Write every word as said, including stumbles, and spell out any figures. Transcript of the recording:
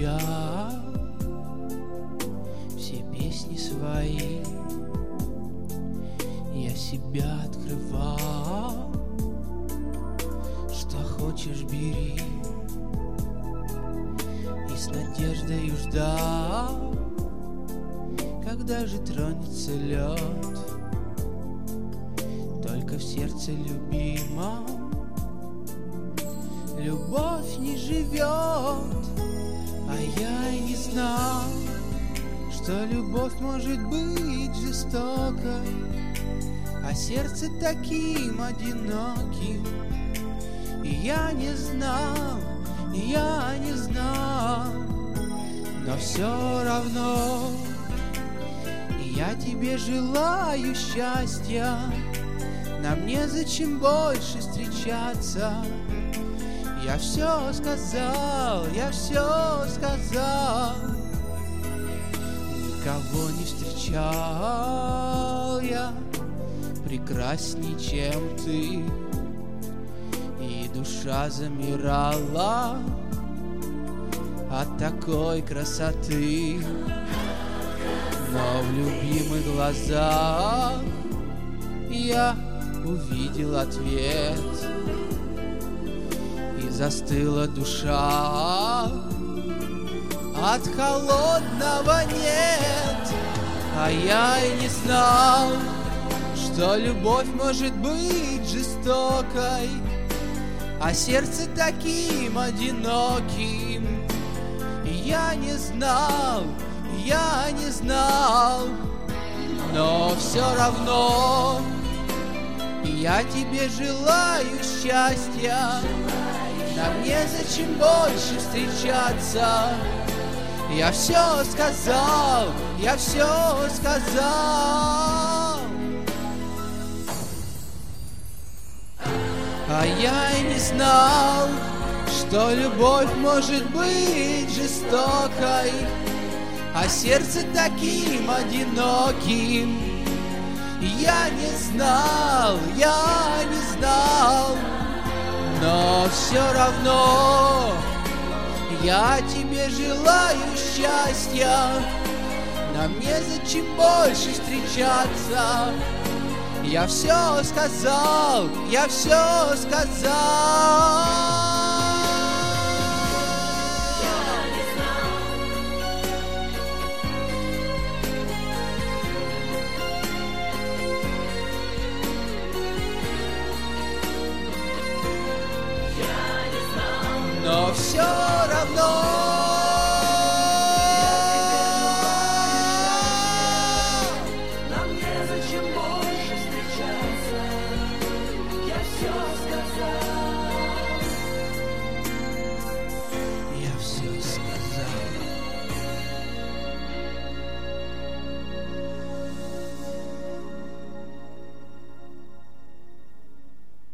встречал все песни свои, я себя открывал. Что хочешь, бери, и с надеждой ждал, когда же тронется лед. Только в сердце любимом любовь не живет, а я и не знал, что любовь может быть жестокой, а сердце таким одиноким. И я не знал, и я не знал, но все равно я тебе желаю счастья. Нам незачем больше встречаться. Я все сказал, я все сказал. Никого не встречал я прекрасней, чем ты, и душа замирала от такой красоты. Но в любимых глазах я увидел ответ, и застыла душа от холодного нет. А я и не знал, что любовь может быть жестокой, а сердце таким одиноким. И я не знал, я не знал, но все равно я тебе желаю счастья. Нам незачем больше встречаться. Я все сказал, я все сказал. А я и не знал, что любовь может быть жестокой, а сердце таким одиноким. Я не знал, я не знал, но все равно я тебе желаю счастья. Нам незачем больше встречаться. Я все сказал, я все сказал.